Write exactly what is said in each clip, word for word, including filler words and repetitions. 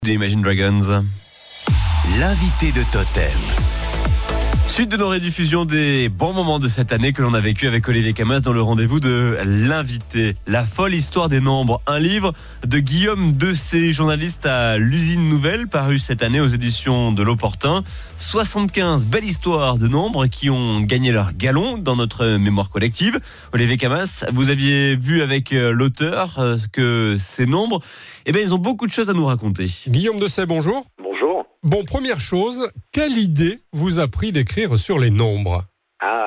Des Imagine Dragons. L'invité de Totem. Suite de nos rediffusions des bons moments de cette année que l'on a vécu avec Olivier Camas dans le rendez-vous de l'invité. La folle histoire des nombres, un livre de Guillaume Dessay, journaliste à l'Usine Nouvelle, paru cette année aux éditions de L'Opportun. soixante-quinze belles histoires de nombres qui ont gagné leur galon dans notre mémoire collective. Olivier Camas, vous aviez vu avec l'auteur que ces nombres, eh bien, ils ont beaucoup de choses à nous raconter. Guillaume Dessay, bonjour. Bonjour. Bon, première chose, quelle idée vous a pris d'écrire sur les nombres ? Ah,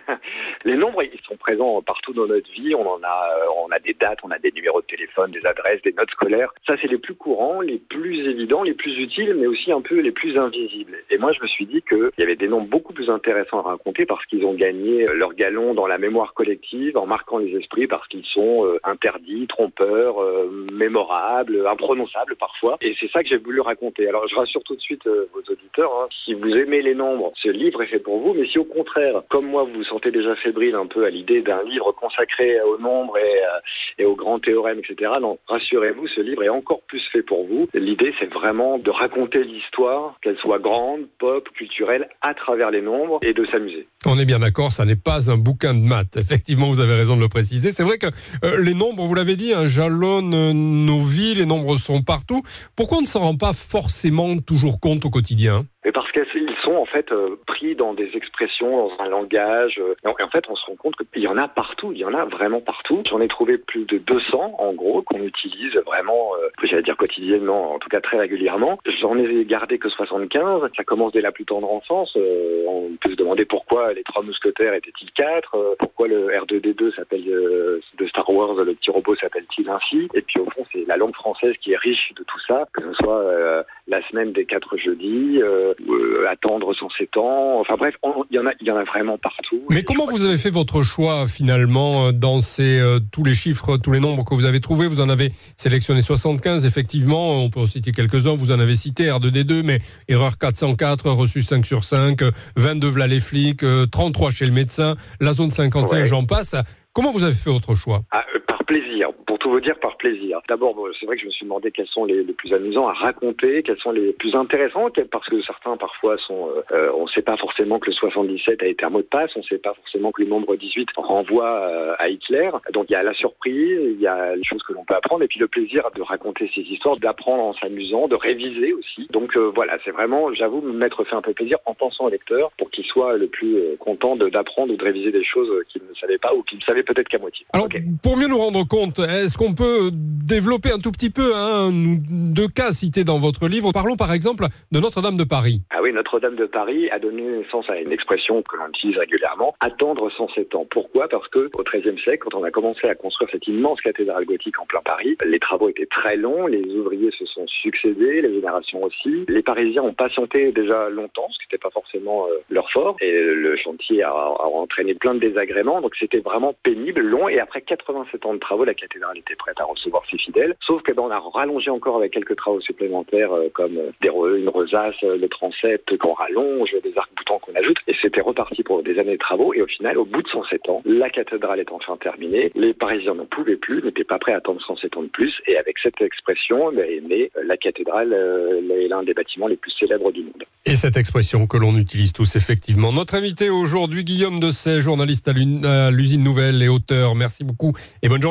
les nombres, ils sont présents partout dans notre vie. On en a, on a des dates, on a des numéros de téléphone, des adresses, des notes scolaires. Ça, c'est les plus courants, les plus évidents, les plus utiles, mais aussi un peu les plus invisibles. Et moi, je me suis dit qu'il y avait des nombres beaucoup plus intéressants à raconter parce qu'ils ont gagné leur galon dans la mémoire collective en marquant les esprits parce qu'ils sont interdits, trompeurs, euh, mémorables, imprononçables parfois. Et c'est ça que j'ai voulu raconter. Alors, je rassure tout de suite euh, vos auditeurs. Hein, si vous aimez les nombres, ce livre est fait pour vous. Mais si au contraire, comme moi, vous vous sentez déjà fébrile un peu à l'idée d'un livre consacré aux nombres et, euh, et aux grands théorèmes, et cetera, non, rassurez-vous, ce livre est encore plus fait pour vous. L'idée, c'est vraiment de raconter l'histoire, qu'elle soit grande, pop, culturelle, à travers les nombres et de s'amuser. On est bien d'accord, ça n'est pas un bouquin de maths. Effectivement, vous avez raison de le préciser. C'est vrai que euh, les nombres, vous l'avez dit, hein, jalonnent euh, nos vies, les nombres sont partout. Pourquoi on ne s'en rend pas forcément toujours compte au quotidien ? Mais parce qu'ils sont en fait euh, pris dans des expressions, dans un langage. Euh, et en fait, on se rend compte qu'il y en a partout. Il y en a vraiment partout. J'en ai trouvé plus de deux cents, en gros, qu'on utilise vraiment, euh, j'allais dire quotidiennement, en tout cas très régulièrement. J'en ai gardé que soixante-quinze. Ça commence dès la plus tendre enfance. Euh, on peut se demander pourquoi les trois mousquetaires étaient-ils quatre, euh, pourquoi le R deux D deux s'appelle euh, de Star Wars, le petit robot s'appelle-t-il ainsi. Et puis au fond, c'est la langue française qui est riche de tout ça, que ce soit euh, la semaine des quatre jeudis, euh, ou euh, attendre cent sept ans, enfin bref, il y en a, il y en a vraiment partout. Mais comment vous avez fait votre choix finalement dans ces euh, tous les chiffres, tous les nombres que vous avez trouvés? Vous en avez sélectionné soixante-quinze, effectivement, on peut en citer quelques-uns, vous en avez cité R deux D deux, mais erreur quatre cent quatre, reçu cinq sur cinq, vingt-deux v'là les flics, trente-trois chez le médecin, la zone cinquante et un, ouais. J'en passe. Comment vous avez fait votre choix? ah, euh, Par plaisir, pour tout vous dire, par plaisir. D'abord, bon, c'est vrai que je me suis demandé quels sont les, les plus amusants à raconter, quels sont les plus intéressants, parce que certains parfois sont, euh, on ne sait pas forcément que le soixante-dix-sept a été un mot de passe, on ne sait pas forcément que le nombre dix-huit renvoie euh, à Hitler. Donc il y a la surprise, il y a les choses que l'on peut apprendre, et puis le plaisir de raconter ces histoires, d'apprendre en s'amusant, de réviser aussi. Donc euh, voilà, c'est vraiment, j'avoue, m'être fait un peu plaisir en pensant au lecteur pour qu'il soit le plus euh, content de, d'apprendre ou de réviser des choses qu'il ne savait pas ou qu'il ne savait peut-être qu'à moitié. Alors, okay. Pour mieux nous rendre compte, est-ce qu'on peut développer un tout petit peu hein, deux cas cités dans votre livre? Parlons par exemple de Notre-Dame de Paris. Ah oui, Notre-Dame de Paris a donné naissance à une expression que l'on utilise régulièrement, attendre cent sept ans. Pourquoi ? Parce que au treizième siècle, quand on a commencé à construire cette immense cathédrale gothique en plein Paris, les travaux étaient très longs, les ouvriers se sont succédés, les générations aussi. Les Parisiens ont patienté déjà longtemps, ce qui n'était pas forcément euh, leur fort, et le chantier a, a entraîné plein de désagréments, donc c'était vraiment pénible, long, et après quatre-vingt-sept ans de travaux, la cathédrale était prête à recevoir ses fidèles, sauf que ben, on a rallongé encore avec quelques travaux supplémentaires euh, comme des re, une rosace, euh, le transept qu'on rallonge, des arcs-boutants qu'on ajoute, et c'était reparti pour des années de travaux, et au final, au bout de cent sept ans, la cathédrale est enfin terminée, les Parisiens n'en pouvaient plus, n'étaient pas prêts à attendre cent sept ans de plus, et avec cette expression, ben, est née la cathédrale euh, est l'un des bâtiments les plus célèbres du monde. Et cette expression que l'on utilise tous effectivement. Notre invité aujourd'hui, Guillaume Dessay, journaliste à l'Usine Nouvelle et auteur. Merci beaucoup et bonne journée.